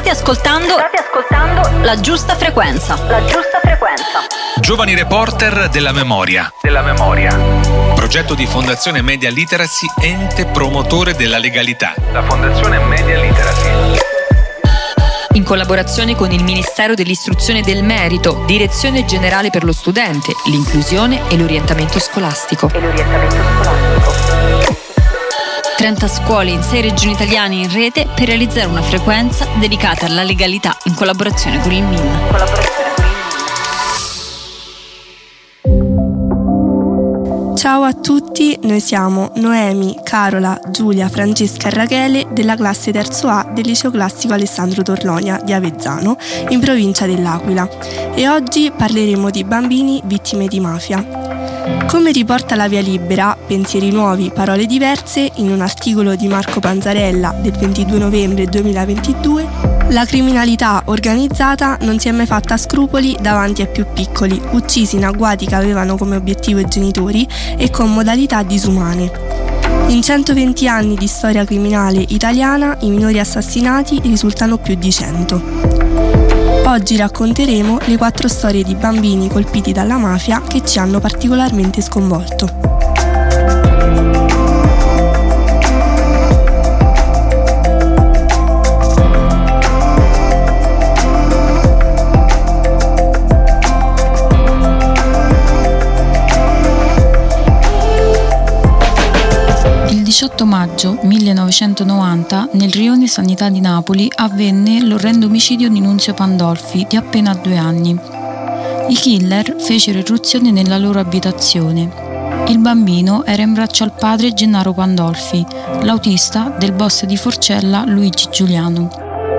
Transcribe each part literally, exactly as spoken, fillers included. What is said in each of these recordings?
State ascoltando, state ascoltando La Giusta Frequenza. La Giusta Frequenza. Giovani reporter della memoria. Della memoria. Progetto di Fondazione Media Literacy, ente promotore della legalità. La Fondazione Media Literacy. In collaborazione con il Ministero dell'Istruzione e del Merito, Direzione Generale per lo Studente, l'Inclusione e l'Orientamento Scolastico. E l'orientamento scolastico. trenta scuole in sei regioni italiane in rete per realizzare una frequenza dedicata alla legalità in collaborazione con il M I N. Collaborazione con il Ciao a tutti, noi siamo Noemi, Carola, Giulia, Francesca e Rachele della classe terzo A del liceo classico Alessandro Torlonia di Avezzano, in provincia dell'Aquila, e oggi parleremo di bambini vittime di mafia. Come riporta la Via Libera, Pensieri nuovi, parole diverse, in un articolo di Marco Panzarella del ventidue novembre duemilaventidue, la criminalità organizzata non si è mai fatta scrupoli davanti ai più piccoli, uccisi in agguati che avevano come obiettivo i genitori e con modalità disumane. In centoventi anni di storia criminale italiana, i minori assassinati risultano più di cento. Oggi racconteremo le quattro storie di bambini colpiti dalla mafia che ci hanno particolarmente sconvolto. Il diciotto maggio millenovecentonovanta, nel rione Sanità di Napoli, avvenne l'orrendo omicidio di Nunzio Pandolfi, di appena due anni. I killer fecero irruzione nella loro abitazione. Il bambino era in braccio al padre Gennaro Pandolfi, l'autista del boss di Forcella Luigi Giuliano.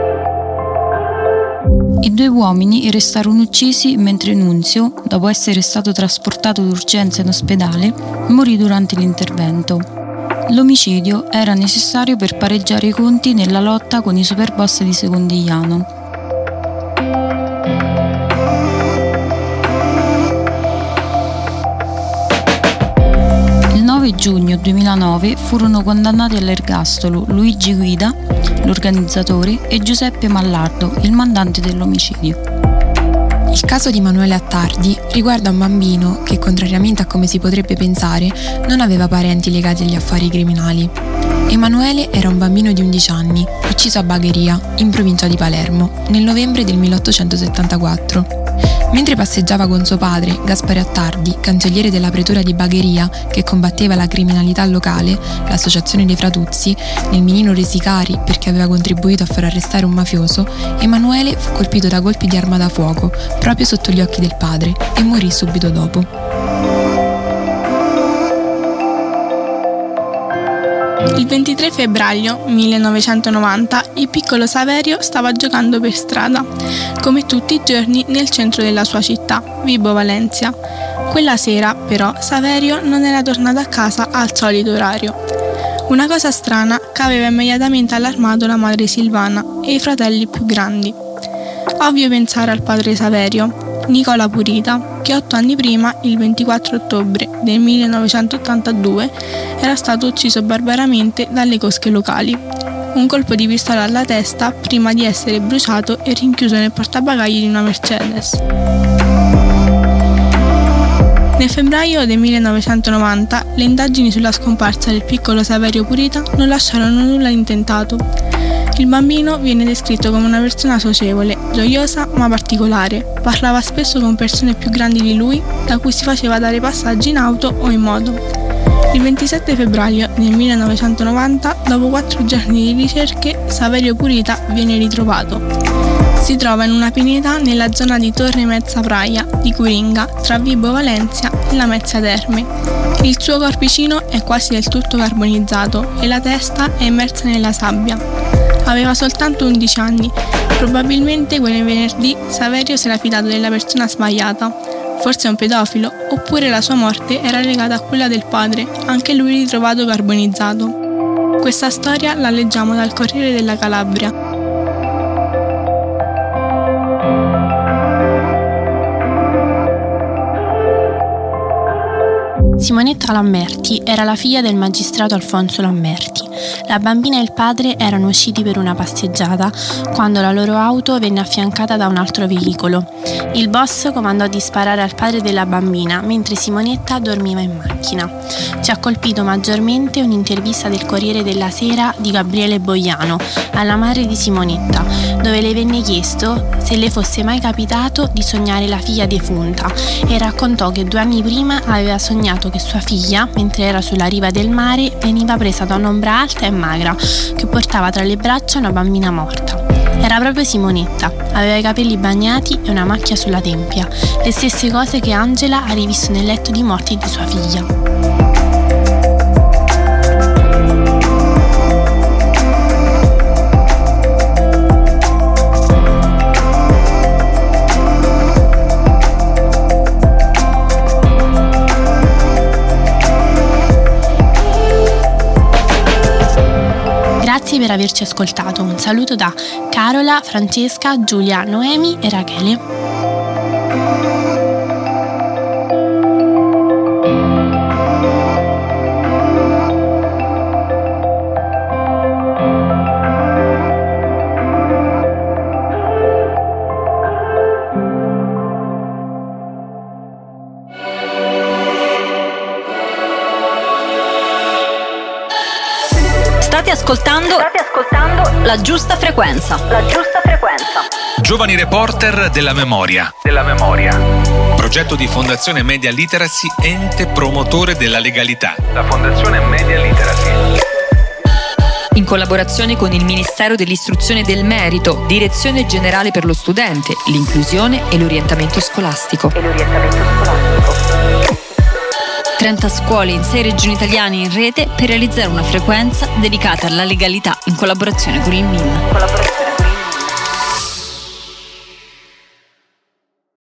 I due uomini restarono uccisi mentre Nunzio, dopo essere stato trasportato d'urgenza in ospedale, morì durante l'intervento. L'omicidio era necessario per pareggiare i conti nella lotta con i superboss di Secondigliano. Il nove giugno duemilanove furono condannati all'ergastolo Luigi Guida, l'organizzatore, e Giuseppe Mallardo, il mandante dell'omicidio. Il caso di Emanuele Attardi riguarda un bambino che, contrariamente a come si potrebbe pensare, non aveva parenti legati agli affari criminali. Emanuele era un bambino di undici anni, ucciso a Bagheria, in provincia di Palermo, nel novembre del milleottocentosettantaquattro. Mentre passeggiava con suo padre, Gaspare Attardi, cancelliere della pretura di Bagheria, che combatteva la criminalità locale, l'associazione dei Fratuzzi, nel Minino Resicari perché aveva contribuito a far arrestare un mafioso, Emanuele fu colpito da colpi di arma da fuoco, proprio sotto gli occhi del padre, e morì subito dopo. Il ventitré febbraio millenovecentonovanta il piccolo Saverio stava giocando per strada, come tutti i giorni nel centro della sua città, Vibo Valentia. Quella sera, però, Saverio non era tornato a casa al solito orario. Una cosa strana che aveva immediatamente allarmato la madre Silvana e i fratelli più grandi. Ovvio pensare al padre Saverio, Nicola Purita, che otto anni prima, il ventiquattro ottobre del millenovecentottantadue, era stato ucciso barbaramente dalle cosche locali. Un colpo di pistola alla testa prima di essere bruciato e rinchiuso nel portabagagli di una Mercedes. Nel febbraio del millenovecentonovanta le indagini sulla scomparsa del piccolo Saverio Purita non lasciarono nulla di intentato. Il bambino viene descritto come una persona socievole, gioiosa ma particolare. Parlava spesso con persone più grandi di lui, da cui si faceva dare passaggi in auto o in moto. Il ventisette febbraio del millenovecentonovanta, dopo quattro giorni di ricerche, Saverio Purita viene ritrovato. Si trova in una pineta nella zona di Torre Mezza Praia di Curinga, tra Vibo Valentia e la Mezzia Terme. Il suo corpicino è quasi del tutto carbonizzato e la testa è immersa nella sabbia. Aveva soltanto undici anni. Probabilmente quel venerdì Saverio si era fidato della persona sbagliata. Forse un pedofilo, oppure la sua morte era legata a quella del padre, anche lui ritrovato carbonizzato. Questa storia la leggiamo dal Corriere della Calabria. Simonetta Lamberti era la figlia del magistrato Alfonso Lamberti. La bambina e il padre erano usciti per una passeggiata quando la loro auto venne affiancata da un altro veicolo. Il boss comandò di sparare al padre della bambina mentre Simonetta dormiva in macchina. Ci ha colpito maggiormente un'intervista del Corriere della Sera di Gabriele Boiano alla madre di Simonetta, dove le venne chiesto se le fosse mai capitato di sognare la figlia defunta e raccontò che due anni prima aveva sognato che sua figlia, mentre era sulla riva del mare, veniva presa da un'ombra alta e magra che portava tra le braccia una bambina morta. Era proprio Simonetta, aveva i capelli bagnati e una macchia sulla tempia, le stesse cose che Angela ha rivisto nel letto di morte di sua figlia. Grazie per averci ascoltato. Un saluto da Carola, Francesca, Giulia, Noemi e Rachele. State ascoltando, state ascoltando la giusta frequenza. La giusta frequenza. Giovani reporter della memoria. Della memoria. Progetto di Fondazione Media Literacy, ente promotore della legalità. La Fondazione Media Literacy. In collaborazione con il Ministero dell'Istruzione e del Merito, Direzione Generale per lo Studente, l'Inclusione e l'Orientamento Scolastico. E l'orientamento scolastico. trenta scuole in sei regioni italiane in rete per realizzare una frequenza dedicata alla legalità in collaborazione con il M I N. Collaborazione